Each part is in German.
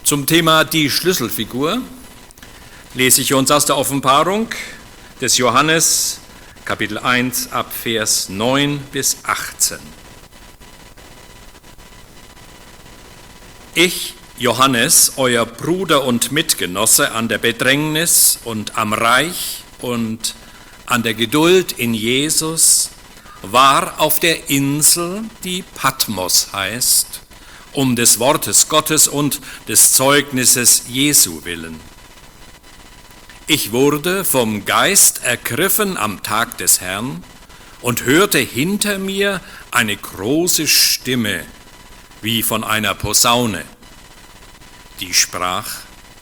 Zum Thema die Schlüsselfigur lese ich uns aus der Offenbarung des Johannes, Kapitel 1, ab Vers 9 bis 18. Ich, Johannes, euer Bruder und Mitgenosse an der Bedrängnis und am Reich und an der Geduld in Jesus, war auf der Insel, die Patmos heißt, um des Wortes Gottes und des Zeugnisses Jesu willen. Ich wurde vom Geist ergriffen am Tag des Herrn und hörte hinter mir eine große Stimme, wie von einer Posaune, die sprach: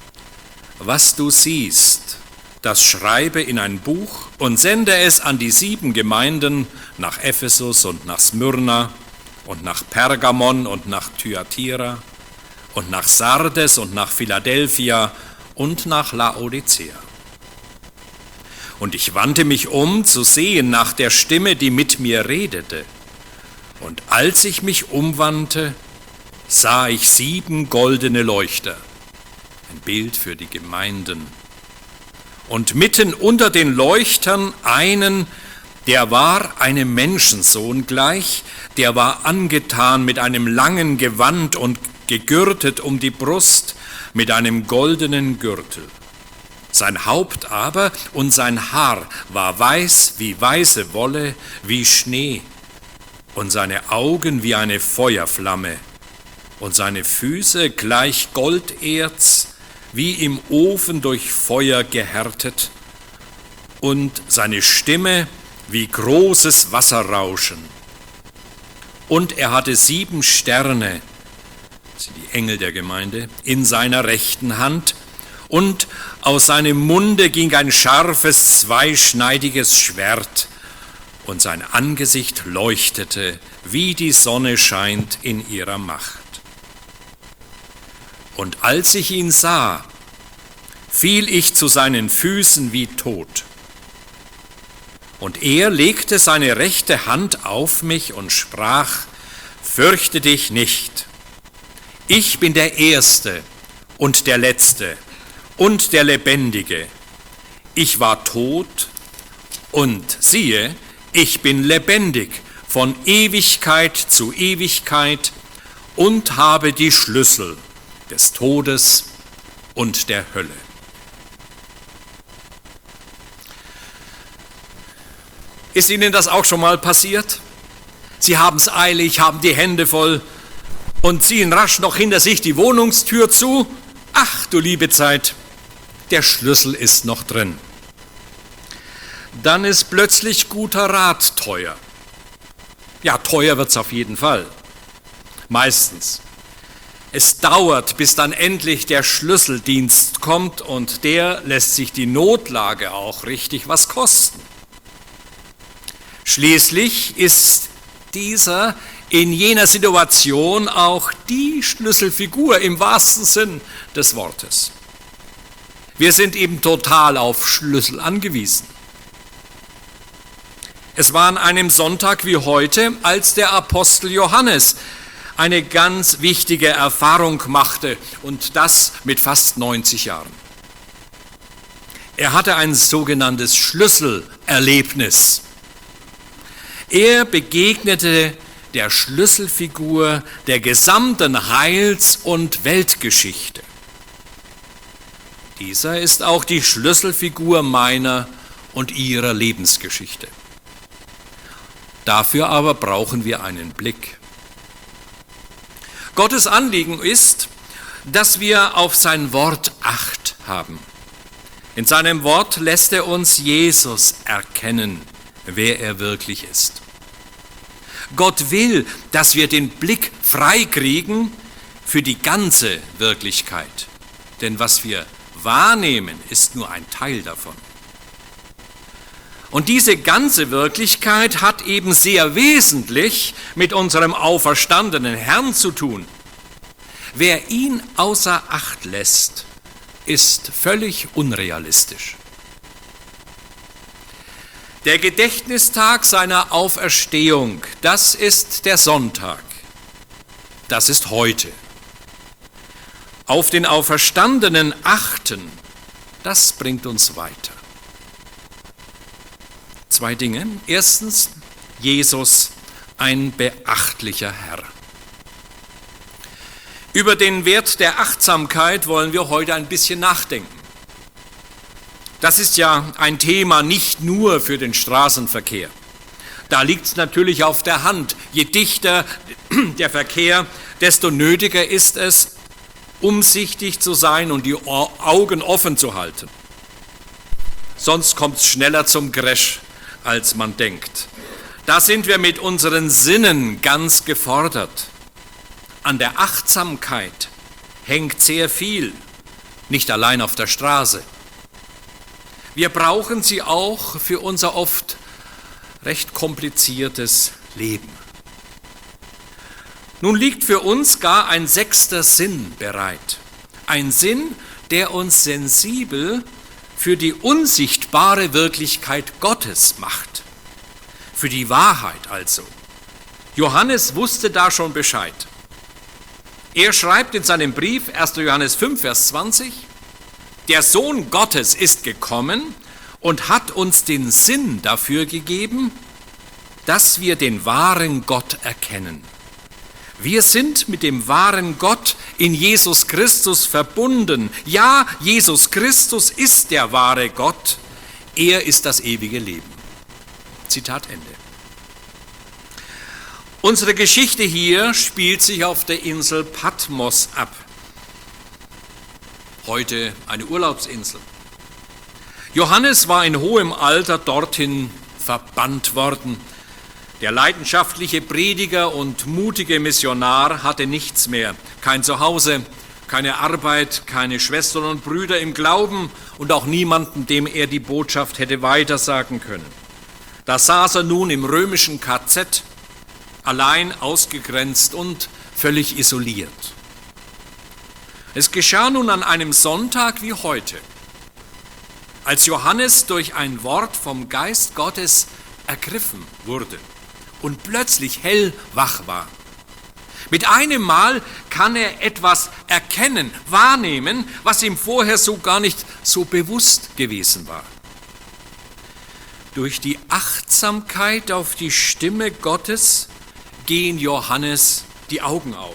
Was du siehst, das schreibe in ein Buch und sende es an die 7 Gemeinden nach Ephesus und nach Smyrna und nach Pergamon und nach Thyatira und nach Sardes und nach Philadelphia und nach Laodicea. Und ich wandte mich um, zu sehen nach der Stimme, die mit mir redete. Und als ich mich umwandte, sah ich 7 goldene Leuchter, ein Bild für die Gemeinden. Und mitten unter den Leuchtern einen, der war einem Menschensohn gleich, der war angetan mit einem langen Gewand und gegürtet um die Brust mit einem goldenen Gürtel. Sein Haupt aber und sein Haar war weiß wie weiße Wolle, wie Schnee, und seine Augen wie eine Feuerflamme, und seine Füße gleich Golderz, wie im Ofen durch Feuer gehärtet, und seine Stimme wie großes Wasserrauschen. Und er hatte 7 Sterne, das sind die Engel der Gemeinde, in seiner rechten Hand, und aus seinem Munde ging ein scharfes, zweischneidiges Schwert, und sein Angesicht leuchtete, wie die Sonne scheint in ihrer Macht. Und als ich ihn sah, fiel ich zu seinen Füßen wie tot. Und er legte seine rechte Hand auf mich und sprach: Fürchte dich nicht. Ich bin der Erste und der Letzte und der Lebendige. Ich war tot und siehe, ich bin lebendig von Ewigkeit zu Ewigkeit und habe die Schlüssel des Todes und der Hölle. Ist Ihnen das auch schon mal passiert? Sie haben es eilig, haben die Hände voll und ziehen rasch noch hinter sich die Wohnungstür zu. Ach du liebe Zeit, der Schlüssel ist noch drin. Dann ist plötzlich guter Rat teuer. Ja, teuer wird es auf jeden Fall. Meistens. Es dauert, bis dann endlich der Schlüsseldienst kommt, und der lässt sich die Notlage auch richtig was kosten. Schließlich ist dieser in jener Situation auch die Schlüsselfigur im wahrsten Sinn des Wortes. Wir sind eben total auf Schlüssel angewiesen. Es war an einem Sonntag wie heute, als der Apostel Johannes eine ganz wichtige Erfahrung machte, und das mit fast 90 Jahren. Er hatte ein sogenanntes Schlüsselerlebnis. Er begegnete der Schlüsselfigur der gesamten Heils- und Weltgeschichte. Dieser ist auch die Schlüsselfigur meiner und ihrer Lebensgeschichte. Dafür aber brauchen wir einen Blick. Gottes Anliegen ist, dass wir auf sein Wort Acht haben. In seinem Wort lässt er uns Jesus erkennen, wer er wirklich ist. Gott will, dass wir den Blick frei kriegen für die ganze Wirklichkeit. Denn was wir wahrnehmen, ist nur ein Teil davon. Und diese ganze Wirklichkeit hat eben sehr wesentlich mit unserem auferstandenen Herrn zu tun. Wer ihn außer Acht lässt, ist völlig unrealistisch. Der Gedächtnistag seiner Auferstehung, das ist der Sonntag. Das ist heute. auf den Auferstandenen achten, das bringt uns weiter. 2 Dinge. Erstens, Jesus, ein beachtlicher Herr. Über den Wert der Achtsamkeit wollen wir heute ein bisschen nachdenken. Das ist ja ein Thema nicht nur für den Straßenverkehr. Da liegt es natürlich auf der Hand. Je dichter der Verkehr, desto nötiger ist es, umsichtig zu sein und die Augen offen zu halten. Sonst kommt es schneller zum Crash, als man denkt. Da sind wir mit unseren Sinnen ganz gefordert. An der Achtsamkeit hängt sehr viel, nicht allein auf der Straße. Wir brauchen sie auch für unser oft recht kompliziertes Leben. Nun liegt für uns gar ein 6. Sinn bereit. Ein Sinn, der uns sensibel für die unsichtbare Wirklichkeit Gottes macht. Für die Wahrheit also. Johannes wusste da schon Bescheid. Er schreibt in seinem Brief, 1. Johannes 5, Vers 20, der Sohn Gottes ist gekommen und hat uns den Sinn dafür gegeben, dass wir den wahren Gott erkennen. Wir sind mit dem wahren Gott in Jesus Christus verbunden. Ja, Jesus Christus ist der wahre Gott. Er ist das ewige Leben. Zitat Ende. Unsere Geschichte hier spielt sich auf der Insel Patmos ab. Heute eine Urlaubsinsel. Johannes war in hohem Alter dorthin verbannt worden. Der leidenschaftliche Prediger und mutige Missionar hatte nichts mehr. Kein Zuhause, keine Arbeit, keine Schwestern und Brüder im Glauben und auch niemanden, dem er die Botschaft hätte weitersagen können. Da saß er nun im römischen KZ, allein, ausgegrenzt und völlig isoliert. Es geschah nun an einem Sonntag wie heute, als Johannes durch ein Wort vom Geist Gottes ergriffen wurde und plötzlich hellwach war. Mit einem Mal kann er etwas erkennen, wahrnehmen, was ihm vorher so gar nicht so bewusst gewesen war. Durch die Achtsamkeit auf die Stimme Gottes gehen Johannes die Augen auf.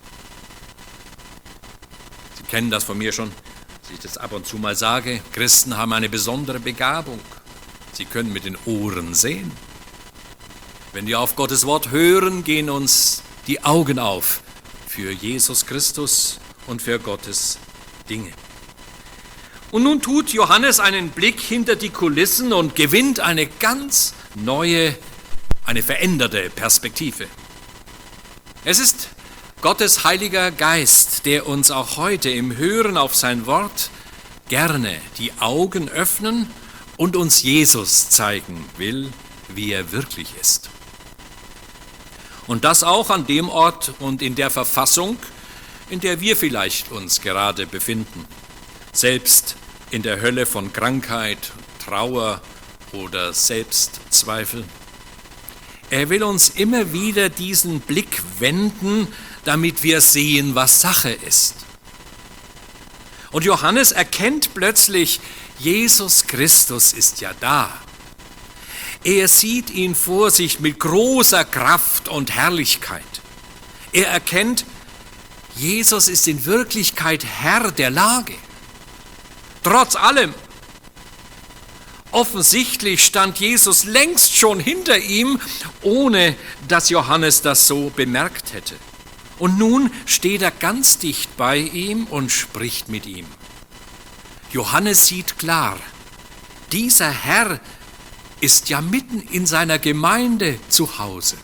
Sie kennen das von mir schon, dass ich das ab und zu mal sage. Christen haben eine besondere Begabung. Sie können mit den Ohren sehen. Wenn wir auf Gottes Wort hören, gehen uns die Augen auf für Jesus Christus und für Gottes Dinge. Und nun tut Johannes einen Blick hinter die Kulissen und gewinnt eine ganz neue, eine veränderte Perspektive. Es ist Gottes Heiliger Geist, der uns auch heute im Hören auf sein Wort gerne die Augen öffnen und uns Jesus zeigen will, wie er wirklich ist. Und das auch an dem Ort und in der Verfassung, in der wir vielleicht uns gerade befinden, selbst in der Hölle von Krankheit, Trauer oder Selbstzweifel. Er will uns immer wieder diesen Blick wenden, damit wir sehen, was Sache ist. Und Johannes erkennt plötzlich, Jesus Christus ist ja da. Er sieht ihn vor sich mit großer Kraft und Herrlichkeit. Er erkennt, Jesus ist in Wirklichkeit Herr der Lage. Trotz allem. Offensichtlich stand Jesus längst schon hinter ihm, ohne dass Johannes das so bemerkt hätte. Und nun steht er ganz dicht bei ihm und spricht mit ihm. Johannes sieht klar, dieser Herr ist ja mitten in seiner Gemeinde zu Hause.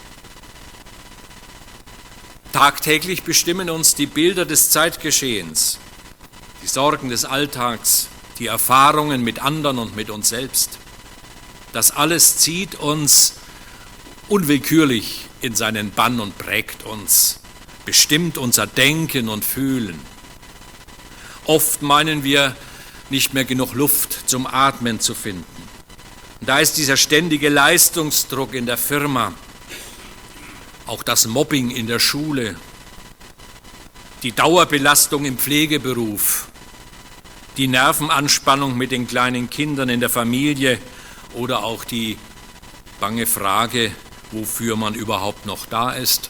Tagtäglich bestimmen uns die Bilder des Zeitgeschehens, die Sorgen des Alltags, die Erfahrungen mit anderen und mit uns selbst. Das alles zieht uns unwillkürlich in seinen Bann und prägt uns, bestimmt unser Denken und Fühlen. Oft meinen wir, nicht mehr genug Luft zum Atmen zu finden. Und da ist dieser ständige Leistungsdruck in der Firma, auch das Mobbing in der Schule, die Dauerbelastung im Pflegeberuf, die Nervenanspannung mit den kleinen Kindern in der Familie oder auch die bange Frage, wofür man überhaupt noch da ist.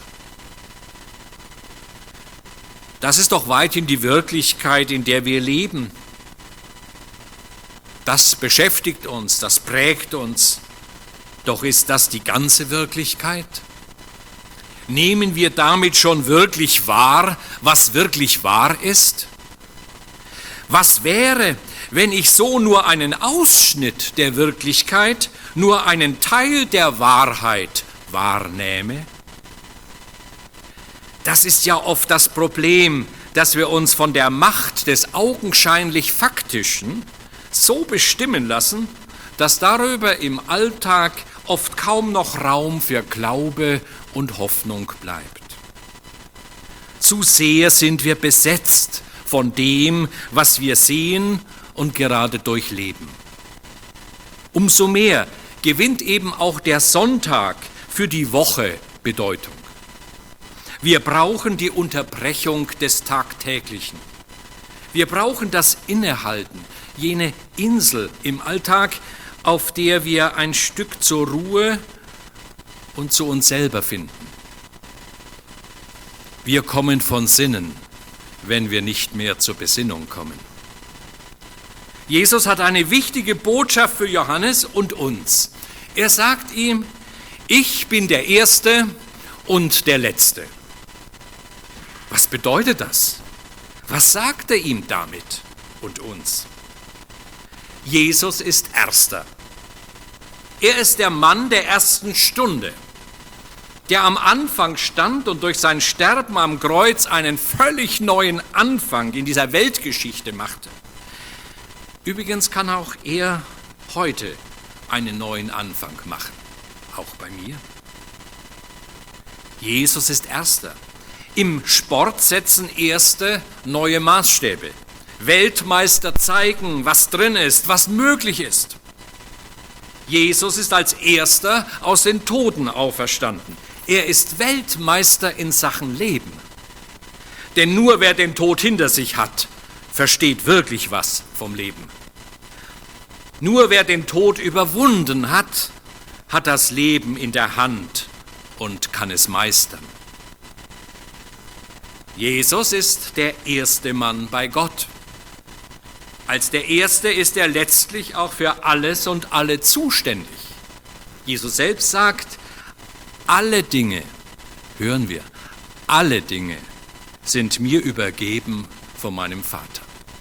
Das ist doch weithin die Wirklichkeit, in der wir leben. Das beschäftigt uns, das prägt uns. Doch ist das die ganze Wirklichkeit? Nehmen wir damit schon wirklich wahr, was wirklich wahr ist? Was wäre, wenn ich so nur einen Ausschnitt der Wirklichkeit, nur einen Teil der Wahrheit wahrnehme? Das ist ja oft das Problem, dass wir uns von der Macht des augenscheinlich Faktischen so bestimmen lassen, dass darüber im Alltag oft kaum noch Raum für Glaube und Hoffnung bleibt. Zu sehr sind wir besetzt von dem, was wir sehen und gerade durchleben. Umso mehr gewinnt eben auch der Sonntag für die Woche Bedeutung. Wir brauchen die Unterbrechung des Tagtäglichen. Wir brauchen das Innehalten, jene Insel im Alltag, auf der wir ein Stück zur Ruhe und zu uns selber finden. Wir kommen von Sinnen, wenn wir nicht mehr zur Besinnung kommen. Jesus hat eine wichtige Botschaft für Johannes und uns. Er sagt ihm, ich bin der Erste und der Letzte. Was bedeutet das? Was sagt er ihm damit und uns? Jesus ist Erster. Er ist der Mann der ersten Stunde, der am Anfang stand und durch sein Sterben am Kreuz einen völlig neuen Anfang in dieser Weltgeschichte machte. Übrigens kann auch er heute einen neuen Anfang machen, auch bei mir. Jesus ist Erster. Im Sport setzen Erste neue Maßstäbe. Weltmeister zeigen, was drin ist, was möglich ist. Jesus ist als Erster aus den Toten auferstanden. Er ist Weltmeister in Sachen Leben. Denn nur wer den Tod hinter sich hat, versteht wirklich was vom Leben. Nur wer den Tod überwunden hat, hat das Leben in der Hand und kann es meistern. Jesus ist der erste Mann bei Gott. Als der Erste ist er letztlich auch für alles und alle zuständig. Jesus selbst sagt, alle Dinge, hören wir, alle Dinge sind mir übergeben von meinem Vater.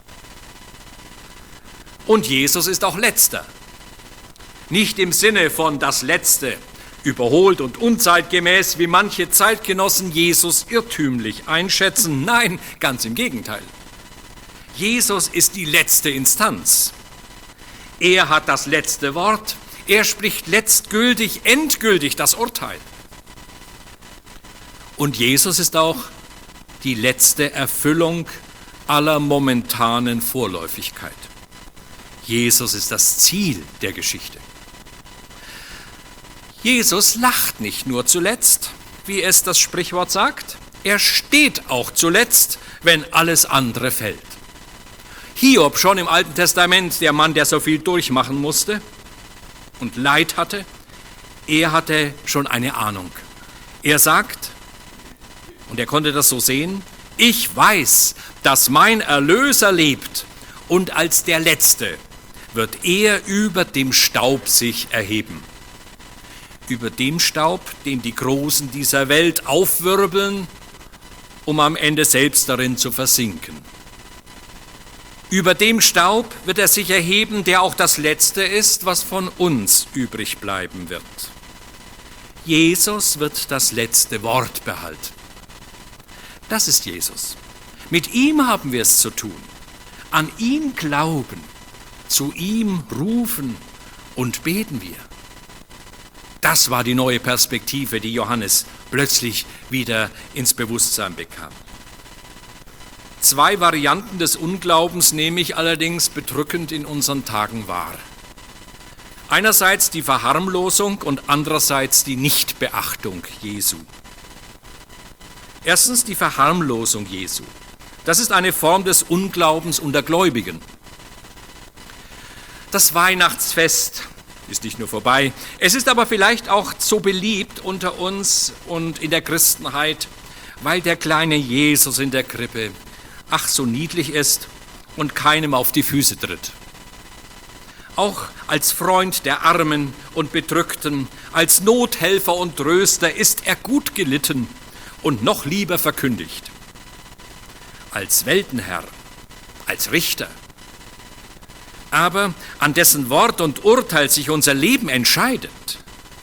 Und Jesus ist auch Letzter. Nicht im Sinne von das Letzte, überholt und unzeitgemäß, wie manche Zeitgenossen Jesus irrtümlich einschätzen. Nein, ganz im Gegenteil. Jesus ist die letzte Instanz. Er hat das letzte Wort. Er spricht letztgültig, endgültig das Urteil. Und Jesus ist auch die letzte Erfüllung aller momentanen Vorläufigkeit. Jesus ist das Ziel der Geschichte. Jesus lacht nicht nur zuletzt, wie es das Sprichwort sagt, er steht auch zuletzt, wenn alles andere fällt. Hiob schon im Alten Testament, der Mann, der so viel durchmachen musste und Leid hatte, er hatte schon eine Ahnung. Er sagt, und er konnte das so sehen, ich weiß, dass mein Erlöser lebt und als der Letzte wird er über dem Staub sich erheben. Über dem Staub, den die Großen dieser Welt aufwirbeln, um am Ende selbst darin zu versinken. Über dem Staub wird er sich erheben, der auch das Letzte ist, was von uns übrig bleiben wird. Jesus wird das letzte Wort behalten. Das ist Jesus. Mit ihm haben wir es zu tun. An ihn glauben, zu ihm rufen und beten wir. Das war die neue Perspektive, die Johannes plötzlich wieder ins Bewusstsein bekam. 2 Varianten des Unglaubens nehme ich allerdings bedrückend in unseren Tagen wahr. Einerseits die Verharmlosung und andererseits die Nichtbeachtung Jesu. Erstens die Verharmlosung Jesu. Das ist eine Form des Unglaubens unter Gläubigen. Das Weihnachtsfest ist nicht nur vorbei, es ist aber vielleicht auch so beliebt unter uns und in der Christenheit, weil der kleine Jesus in der Krippe ach so niedlich ist und keinem auf die Füße tritt. Auch als Freund der Armen und Bedrückten, als Nothelfer und Tröster ist er gut gelitten und noch lieber verkündigt. Als Weltenherr, als Richter. Aber an dessen Wort und Urteil sich unser Leben entscheidet.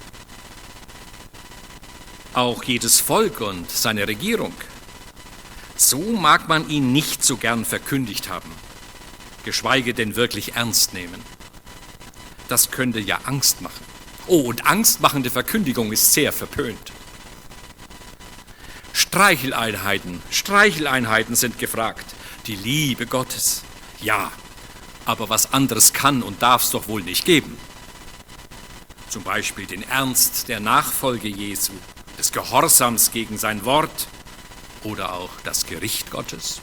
Auch jedes Volk und seine Regierung. So mag man ihn nicht so gern verkündigt haben, geschweige denn wirklich ernst nehmen. Das könnte ja Angst machen. Oh, und angstmachende Verkündigung ist sehr verpönt. Streicheleinheiten sind gefragt. Die Liebe Gottes, ja, aber was anderes kann und darf es doch wohl nicht geben. Zum Beispiel den Ernst der Nachfolge Jesu, des Gehorsams gegen sein Wort oder auch das Gericht Gottes.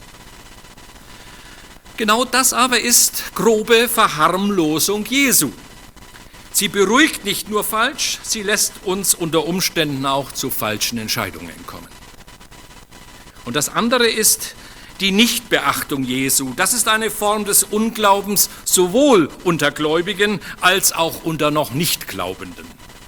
Genau das aber ist grobe Verharmlosung Jesu. Sie beruhigt nicht nur falsch, sie lässt uns unter Umständen auch zu falschen Entscheidungen kommen. Und das andere ist die Nichtbeachtung Jesu. Das ist eine Form des Unglaubens sowohl unter Gläubigen als auch unter noch Nichtglaubenden.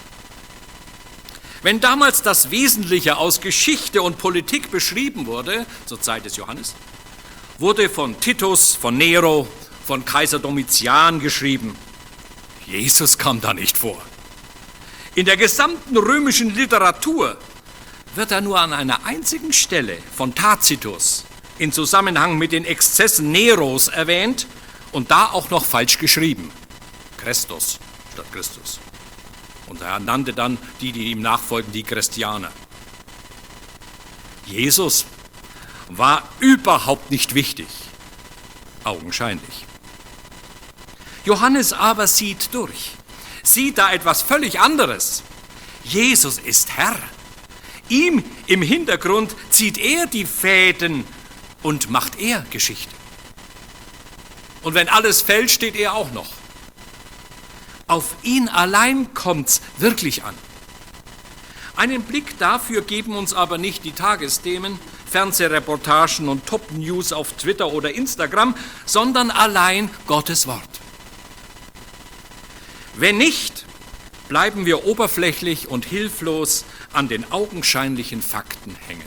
Wenn damals das Wesentliche aus Geschichte und Politik beschrieben wurde, zur Zeit des Johannes, wurde von Titus, von Nero, von Kaiser Domitian geschrieben. Jesus kam da nicht vor. In der gesamten römischen Literatur wird er nur an einer einzigen Stelle von Tacitus in Zusammenhang mit den Exzessen Neros erwähnt und da auch noch falsch geschrieben. Christus statt Christus. Und er nannte dann die ihm nachfolgen, die Christianer. Jesus war überhaupt nicht wichtig, augenscheinlich. Johannes aber sieht durch, sieht da etwas völlig anderes. Jesus ist Herr. Ihm im Hintergrund zieht er die Fäden und macht er Geschichte. Und wenn alles fällt, steht er auch noch. Auf ihn allein kommt's wirklich an. Einen Blick dafür geben uns aber nicht die Tagesthemen, Fernsehreportagen und Top-News auf Twitter oder Instagram, sondern allein Gottes Wort. Wenn nicht, bleiben wir oberflächlich und hilflos an den augenscheinlichen Fakten hängen.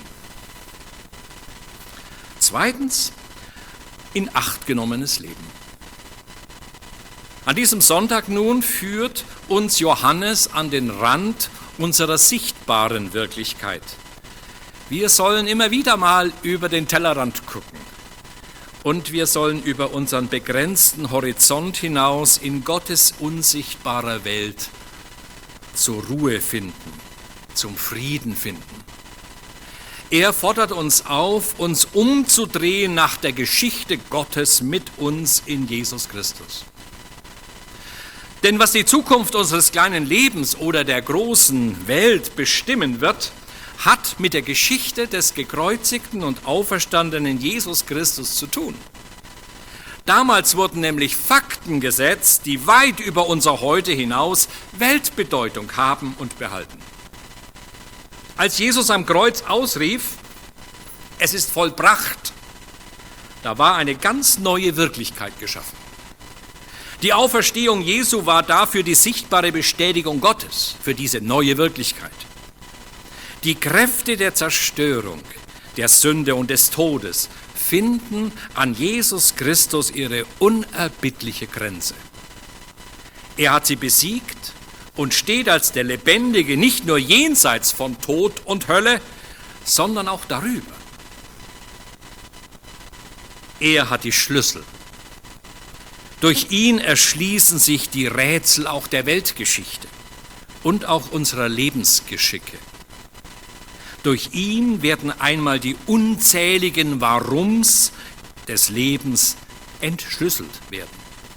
Zweitens, in Acht genommenes Leben. An diesem Sonntag nun führt uns Johannes an den Rand unserer sichtbaren Wirklichkeit. Wir sollen immer wieder mal über den Tellerrand gucken und wir sollen über unseren begrenzten Horizont hinaus in Gottes unsichtbarer Welt zur Ruhe finden, zum Frieden finden. Er fordert uns auf, uns umzudrehen nach der Geschichte Gottes mit uns in Jesus Christus. Denn was die Zukunft unseres kleinen Lebens oder der großen Welt bestimmen wird, hat mit der Geschichte des gekreuzigten und auferstandenen Jesus Christus zu tun. Damals wurden nämlich Fakten gesetzt, die weit über unser Heute hinaus Weltbedeutung haben und behalten. Als Jesus am Kreuz ausrief, es ist vollbracht, da war eine ganz neue Wirklichkeit geschaffen. Die Auferstehung Jesu war dafür die sichtbare Bestätigung Gottes für diese neue Wirklichkeit. Die Kräfte der Zerstörung, der Sünde und des Todes finden an Jesus Christus ihre unerbittliche Grenze. Er hat sie besiegt und steht als der Lebendige nicht nur jenseits von Tod und Hölle, sondern auch darüber. Er hat die Schlüssel. Durch ihn erschließen sich die Rätsel auch der Weltgeschichte und auch unserer Lebensgeschicke. Durch ihn werden einmal die unzähligen Warums des Lebens entschlüsselt werden.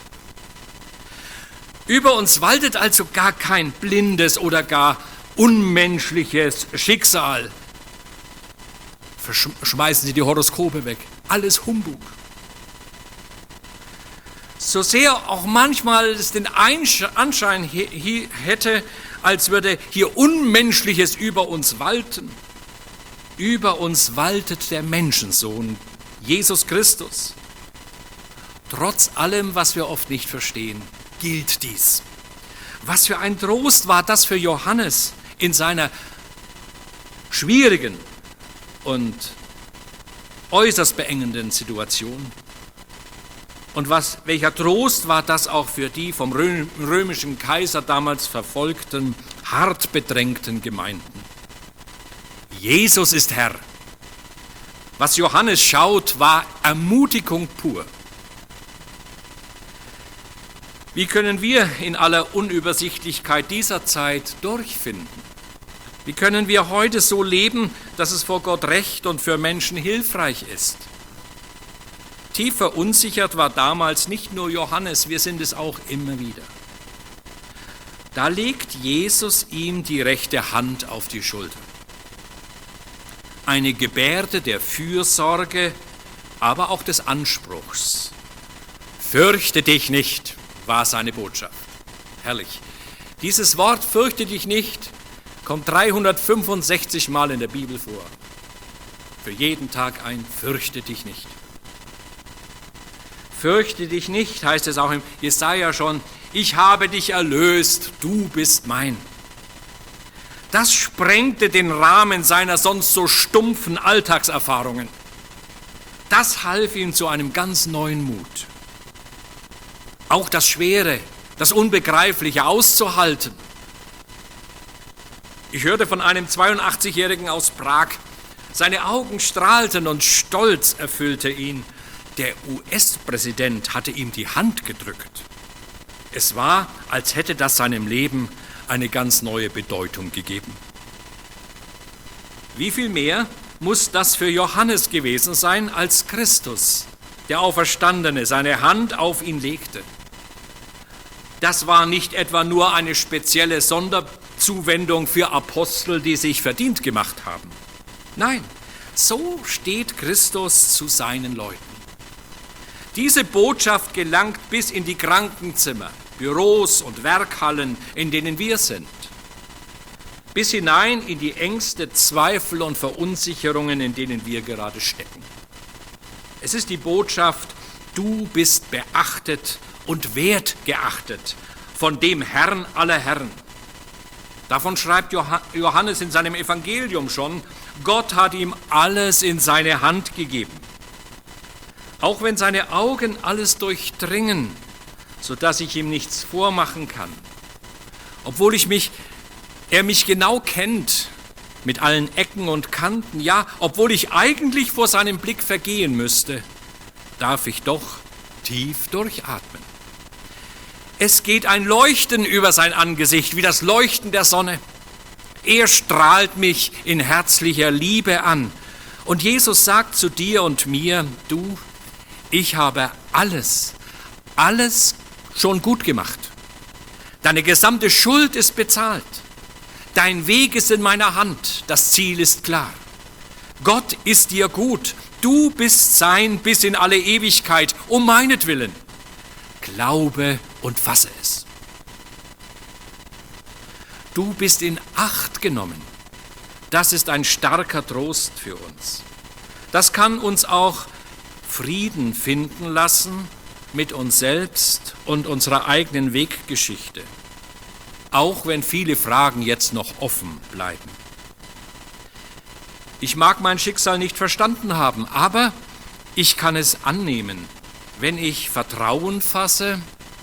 Über uns waltet also gar kein blindes oder gar unmenschliches Schicksal. schmeißen Sie die Horoskope weg. Alles Humbug. So sehr auch manchmal es den Anschein hätte, als würde hier Unmenschliches über uns walten. Über uns waltet der Menschensohn, Jesus Christus. Trotz allem, was wir oft nicht verstehen, gilt dies. Was für ein Trost war das für Johannes in seiner schwierigen und äußerst beengenden Situation. Und welcher Trost war das auch für die vom römischen Kaiser damals verfolgten, hart bedrängten Gemeinden. Jesus ist Herr. Was Johannes schaut, war Ermutigung pur. Wie können wir in aller Unübersichtlichkeit dieser Zeit durchfinden? Wie können wir heute so leben, dass es vor Gott recht und für Menschen hilfreich ist? Tief verunsichert war damals nicht nur Johannes, wir sind es auch immer wieder. Da legt Jesus ihm die rechte Hand auf die Schulter. Eine Gebärde der Fürsorge, aber auch des Anspruchs. Fürchte dich nicht, war seine Botschaft. Herrlich. Dieses Wort, fürchte dich nicht, kommt 365 Mal in der Bibel vor. Für jeden Tag ein fürchte dich nicht. Fürchte dich nicht, heißt es auch im Jesaja schon, ich habe dich erlöst, du bist mein. Das sprengte den Rahmen seiner sonst so stumpfen Alltagserfahrungen. Das half ihm zu einem ganz neuen Mut. Auch das Schwere, das Unbegreifliche auszuhalten. Ich hörte von einem 82-Jährigen aus Prag, seine Augen strahlten und Stolz erfüllte ihn. Der US-Präsident hatte ihm die Hand gedrückt. Es war, als hätte das seinem Leben eine ganz neue Bedeutung gegeben. Wie viel mehr muss das für Johannes gewesen sein, als Christus, der Auferstandene, seine Hand auf ihn legte? Das war nicht etwa nur eine spezielle Sonderzuwendung für Apostel, die sich verdient gemacht haben. Nein, so steht Christus zu seinen Leuten. Diese Botschaft gelangt bis in die Krankenzimmer, Büros und Werkhallen, in denen wir sind. Bis hinein in die Ängste, Zweifel und Verunsicherungen, in denen wir gerade stecken. Es ist die Botschaft, du bist beachtet und wertgeachtet von dem Herrn aller Herren. Davon schreibt Johannes in seinem Evangelium schon, Gott hat ihm alles in seine Hand gegeben. Auch wenn seine Augen alles durchdringen, sodass ich ihm nichts vormachen kann. Obwohl er mich genau kennt, mit allen Ecken und Kanten, ja, obwohl ich eigentlich vor seinem Blick vergehen müsste, darf ich doch tief durchatmen. Es geht ein Leuchten über sein Angesicht, wie das Leuchten der Sonne. Er strahlt mich in herzlicher Liebe an. Und Jesus sagt zu dir und mir, du, ich habe alles schon gut gemacht. Deine gesamte Schuld ist bezahlt. Dein Weg ist in meiner Hand. Das Ziel ist klar. Gott ist dir gut. Du bist sein bis in alle Ewigkeit, um meinetwillen. Glaube und fasse es. Du bist in Acht genommen. Das ist ein starker Trost für uns. Das kann uns auch Frieden finden lassen mit uns selbst und unserer eigenen Weggeschichte, auch wenn viele Fragen jetzt noch offen bleiben. Ich mag mein Schicksal nicht verstanden haben, aber ich kann es annehmen, wenn ich Vertrauen fasse,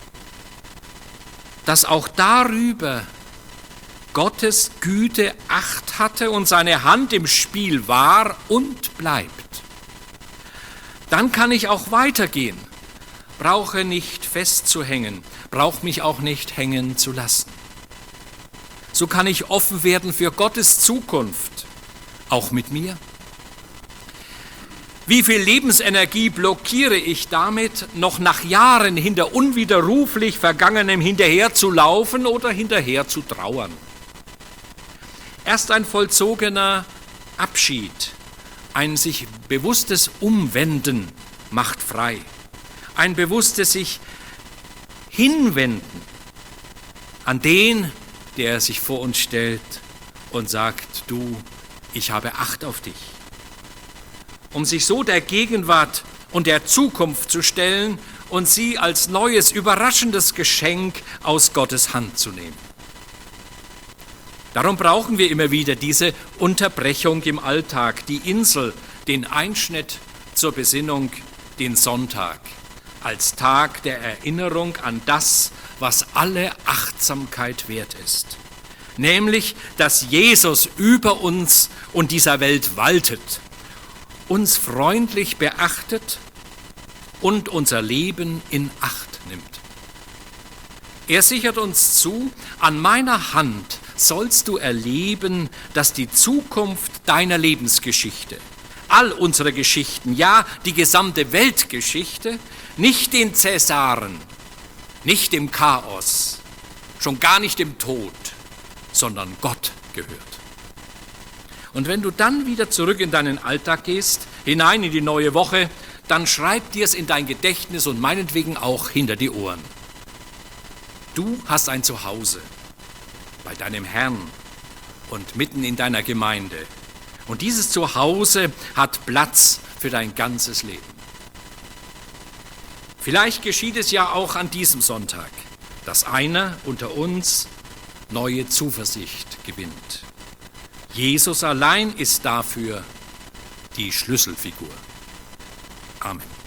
dass auch darüber Gottes Güte Acht hatte und seine Hand im Spiel war und bleibt. Dann kann ich auch weitergehen, brauche nicht festzuhängen, brauche mich auch nicht hängen zu lassen. So kann ich offen werden für Gottes Zukunft, auch mit mir. Wie viel Lebensenergie blockiere ich damit, noch nach Jahren hinter unwiderruflich Vergangenem hinterher zu laufen oder hinterher zu trauern? Erst ein vollzogener Abschied, Ein sich bewusstes Umwenden macht frei. Ein bewusstes sich hinwenden an den, der sich vor uns stellt und sagt, du, ich habe Acht auf dich. Um sich so der Gegenwart und der Zukunft zu stellen und sie als neues, überraschendes Geschenk aus Gottes Hand zu nehmen. Darum brauchen wir immer wieder diese Unterbrechung im Alltag, die Insel, den Einschnitt zur Besinnung, den Sonntag, als Tag der Erinnerung an das, was alle Achtsamkeit wert ist. Nämlich, dass Jesus über uns und dieser Welt waltet, uns freundlich beachtet und unser Leben in Acht nimmt. Er sichert uns zu, an meiner Hand sollst du erleben, dass die Zukunft deiner Lebensgeschichte, all unsere Geschichten, ja die gesamte Weltgeschichte, nicht den Cäsaren, nicht dem Chaos, schon gar nicht dem Tod, sondern Gott gehört. Und wenn du dann wieder zurück in deinen Alltag gehst, hinein in die neue Woche, dann schreib dir es in dein Gedächtnis und meinetwegen auch hinter die Ohren. Du hast ein Zuhause bei deinem Herrn und mitten in deiner Gemeinde. Und dieses Zuhause hat Platz für dein ganzes Leben. Vielleicht geschieht es ja auch an diesem Sonntag, dass einer unter uns neue Zuversicht gewinnt. Jesus allein ist dafür die Schlüsselfigur. Amen.